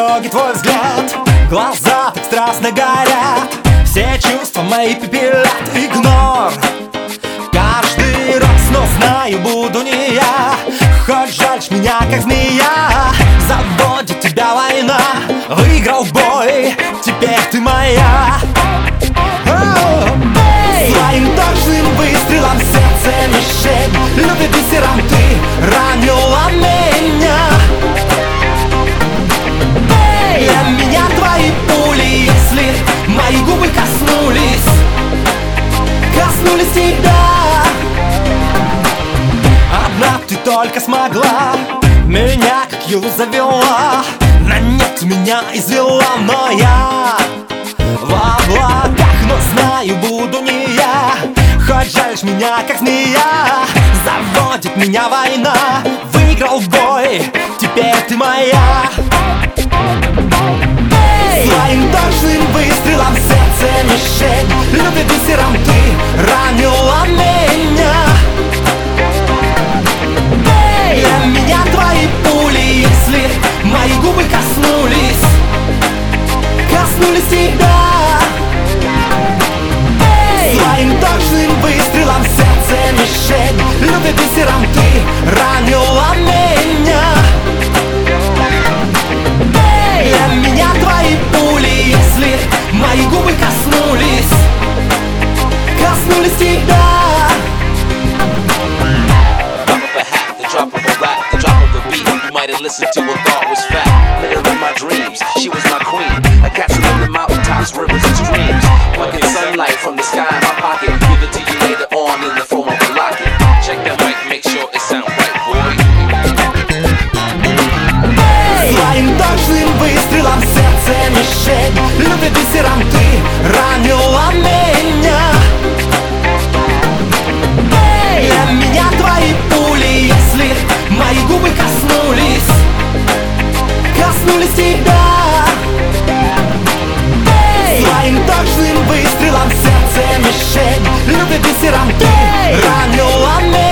дороге твой взгляд. Глаза так страстно горят, все чувства мои пепелят. Игнор каждый раз, но знаю, буду не я. Хоть жальшь меня, как змея, заводит тебя война. Выиграл бой, теперь ты моя. Своим точным выстрелом в сердце мишень, любит бисером ты ранила меня. Для меня твои пули, если мои губы коснулись тебя. Одна ты только смогла меня как юлу завела, на нет меня извела. Но я в облаках, но знаю, буду не я. Хоть жальшь меня, как змея, заводит меня война. Выиграл бой, теперь ты моя. Своим точным выстрелом в сердце мишень, любит бисером ты ранила меня. Для меня твои пули, если мои губы коснулись тебя. Своим точным выстрелом в сердце мишень, любит бисером ты ранила меня. Для меня твои пули, если мои губы коснулись тебя. Drop of a rap, the drop of a beat. You might have listened to and thought was fact. Met her in my dreams, she was my queen. I captured her in the mountaintops, rivers and streams. Plucking sunlight from the sky in my pocket. Give it to you later on in the form of a locket. Check that mic, make sure it sound right, boy. Своим точным выстрелом в сердце мишень, любит бисером ты ранила меня. Для меня твои пули, если мои губы коснулись тебя. Своим точным выстрелом в сердце мишень, любит бисером ты ранила меня.